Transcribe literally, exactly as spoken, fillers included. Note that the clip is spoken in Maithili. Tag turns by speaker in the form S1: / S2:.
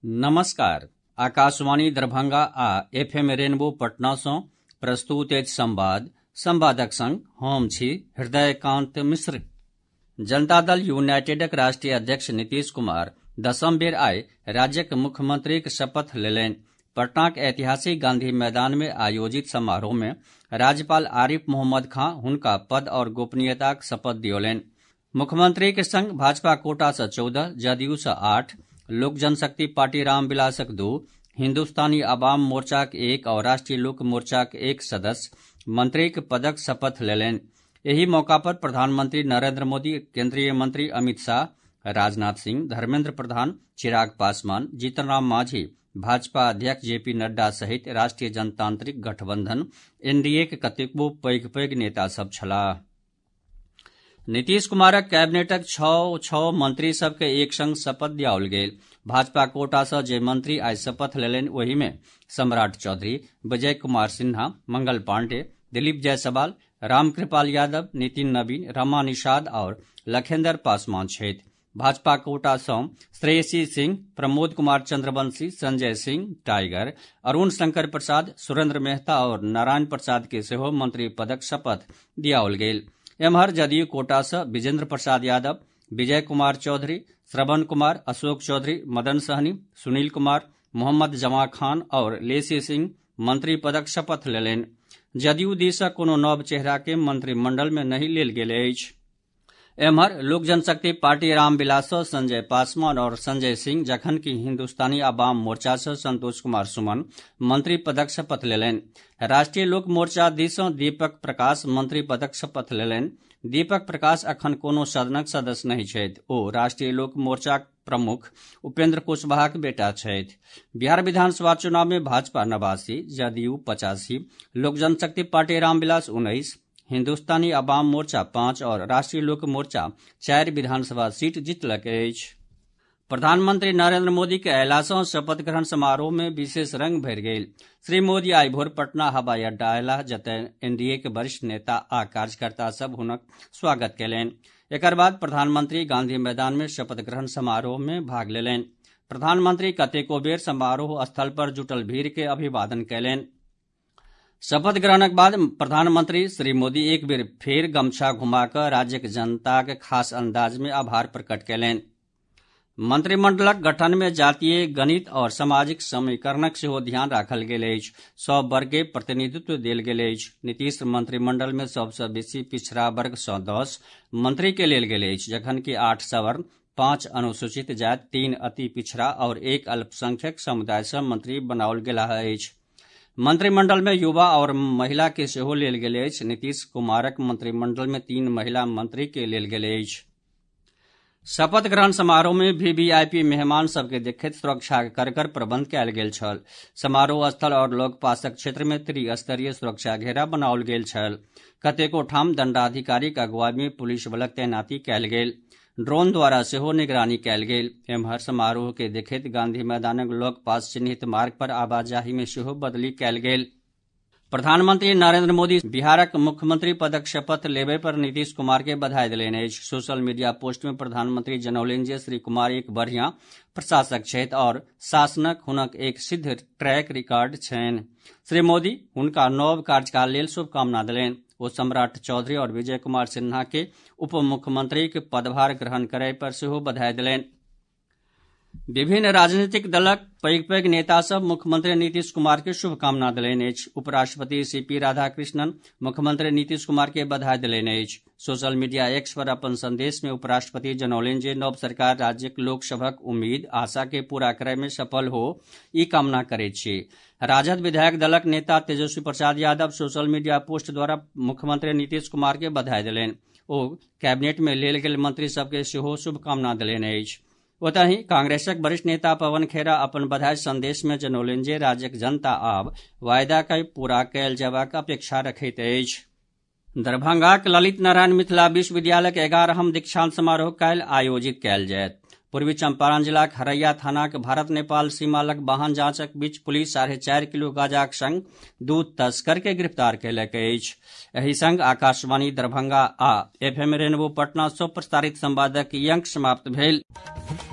S1: नमस्कार। आकाशवाणी दरभंगा आ एफ एम रेनबो पटना सँ प्रस्तुत अछि संवाद। संवादक संग हम छी हृदयकांत मिश्र। जनता दल यूनाइटेडक राष्ट्रीय अध्यक्ष नीतीश कुमार दसम बेर आइ राज्यक मुख्यमंत्रीक शपथ लेलनि। पटनाक ऐतिहासिक गांधी मैदान में आयोजित समारोह में राज्यपाल आरिफ मोहम्मद खां हुनका पद और गोपनीयताक शपथ दियौलनि। मुख्यमंत्रीक संग भाजपा कोटा सँ चौदह, जदयू सँ आठ, लोक जनशक्ति पार्टी रामविलासक दू, हिन्दुस्तानी अवाम मोर्चाक एक और राष्ट्रीय लोक मोर्चाक एक सदस्य मंत्रीक पदक शपथ लेलनि। एहि मौका पर प्रधानमंत्री नरेंद्र मोदी, केंद्रीय मंत्री अमित शाह, राजनाथ सिंह, धर्मेंद्र प्रधान, चिराग पासवान, जीतन राम मांझी, भाजपा अध्यक्ष जे पी नड्डा सहित राष्ट्रीय जनतांत्रिक गठबंधन एनडीएक कतेको पैघ पैघ नेता सभ छलाह। नीतीश कुमारक कैबिनेटक छओ छओ मंत्री सभ के एक संग शपथ दियाओल गेल। भाजपा कोटा सँ जे मंत्री आइ शपथ लेलनि ओहि में सम्राट चौधरी, विजय कुमार सिन्हा, मंगल पांडेय, दिलीप जायसवाल, रामकृपाल यादव, नितिन नवीन, रमा निषाद और लखेंद्र पासवान छथि। भाजपा कोटा सँ श्रेयसी सिंह, प्रमोद कुमार चंद्रवंशी, संजय सिंह टाइगर, अरुण शंकर प्रसाद, सुरेंद्र मेहता और नारायण प्रसाद के सेहो मंत्री पदक शपथ दियाओल गेल। एम्हर जदयू कोटा सँ विजेंद्र प्रसाद यादव, विजय कुमार चौधरी, श्रवण कुमार, अशोक चौधरी, मदन सहनी, सुनील कुमार, मोहम्मद जमा खान और लेसी सिंह मंत्री पदक शपथ लेलनि। जदयू दिस सँ कोनो नव चेहरा के मंत्रिमंडल में नहीं लेल गेल अछि। एम्हर लोक जनशक्ति पार्टी रामविलास सँ संजय पासवान और संजय सिंह, जखनकि हिन्दुस्तानी अवाम मोर्चा सँ संतोष कुमार सुमन मंत्री पदक शपथ लेलनि। राष्ट्रीय लोक मोर्चा दिस सँ दीपक प्रकाश मंत्री पदक शपथ लेलनि। दीपक प्रकाश अखन कोनो सदनक सदस्य नहीं छथि। ओ राष्ट्रीय लोक मोर्चाक प्रमुख उपेंद्र कुशवाहाक बेटा छथि। बिहार विधानसभा चुनाव में भाजपा नवासी, जदयू पचासी, लोक जनशक्ति पार्टी रामविलास उन्नीस, हिन्दुस्तानी अवाम मोर्चा पांच और राष्ट्रीय लोक मोर्चा चारि विधानसभा सीट जीतलक अछि। प्रधानमंत्री नरेंद्र मोदी के अयला सँ शपथ ग्रहण समारोह में विशेष रंग भरि गेल। श्री मोदी आइ भोर पटना हवाई अड्डा अयलाह, जतय एनडीए के वरिष्ठ नेता आ कार्यकर्ता सभ हुनक स्वागत कयलनि। एकर बाद प्रधानमंत्री गांधी मैदान में शपथ ग्रहण समारोह में भाग लेलनि। प्रधानमंत्री कतेको बेर समारोह स्थल पर जुटल भीड़ के अभिवादन कयलनि। शपथ ग्रहणक बाद प्रधानमंत्री श्री मोदी एक बेर फेर गमछा घुमा कऽ राज्यक जनताक खास अंदाज में आभार प्रकट कयलनि। मंत्रिमंडलक गठन में जातीय, गणित और सामाजिक समीकरणक सेहो ध्यान राखल गेल अछि। सभ वर्ग के प्रतिनिधित्व देल गेल अछि। नीतीश मंत्रिमंडल में सबसँ बेसी पिछड़ा वर्ग सँ दस मंत्री के लेल गेल अछि, जखनकि आठ सवर्ण, पांच अनुसूचित जाति, तीन अति पिछड़ा और एक अल्पसंख्यक समुदाय सँ मंत्री बनाओल गेलाह अछि। मंत्रिमंडल में युवा और महिला के सेहो लेल गेल अछि। नीतीश कुमारक मंत्रिमंडल में तीन महिला मंत्री के लेल गेल अछि। शपथ ग्रहण समारोह में वीवीआईपी मेहमान सभ के देखैत सुरक्षाक कड़गर प्रबंध कयल गेल छल। समारोह स्थल और लग पासक क्षेत्र में त्रिस्तरीय सुरक्षा घेरा बनाओल गेल छल। कतेको ठाम दंडाधिकारीक अगुवाई में पुलिस बलक तैनाती कयल गेल। ड्रोन द्वारा सेहो निगरानी कयल गेल। एम्हर समारोह के देखैत गांधी मैदानक लग पास चिन्हित मार्ग पर आवाजाही में सेहो बदली कयल गेल। प्रधानमंत्री नरेंद्र मोदी बिहारक मुख्यमंत्री पदक शपथ लेबय पर नीतीश कुमार के बधाई देलनि अछि। सोशल मीडिया पोस्ट में प्रधानमंत्री जनौलनि जे श्री कुमार एक बढ़िया प्रशासक छथि और शासनक हुनक एक सिद्ध ट्रैक रिकॉर्ड छनि। श्री मोदी हुनका नव कार्यकाल लेल शुभकामना देलनि। ओ सम्राट चौधरी और विजय कुमार सिन्हा के उप मुख्यमंत्री के पदभार ग्रहण करय पर सेहो बधाई देलनि। विभिन्न राजनीतिक दलक पैघ पैघ नेता सभ मुख्यमंत्री नीतीश कुमार के शुभकामना देलनि अछि। उपराष्ट्रपति सीपी राधाकृष्णन मुख्यमंत्री नीतीश कुमार के बधाई देलनि अछि। सोशल मीडिया एक्स पर अपन संदेश में उपराष्ट्रपति जनौलनि जे नव सरकार राज्यक लोक सभक उम्मीद आशा के पूरा करय में सफल हो, ई कामना करैत छी। राजद विधायक दलक नेता Tejashwi Prasad Yadav social media post द्वारा मुख्यमंत्री नीतीश कुमार के बधाई देलनि। ओ कैबिनेट में लेल गेल मंत्री सभ के सेहो शुभकामना देलनि अछि। ओतहि कांग्रेसक वरिष्ठ नेता पवन खेरा अपन बधाई संदेश में जनौलनि जे राज्यक जनता आब वायदा के पूरा कयल जयबाक अपेक्षा रखैत अछि। दरभंगाक ललित नारायण मिथिला विश्वविद्यालयक एगारहम दीक्षांत समारोह काल्हि आयोजित कयल जायत। पूर्वी चंपारण जिलाक हरैया थानाक भारत नेपाल सीमा लग वाहन जांचक बीच पुलिस साढ़े चारि किलो गांजाक संग दू तस्कर के गिरफ्तार कयलक अछि। एहि संग आकाशवाणी दरभंगा आ एफ एम रेनबो पटना सँ प्रसारित संवादक ई अंक समाप्त भेल।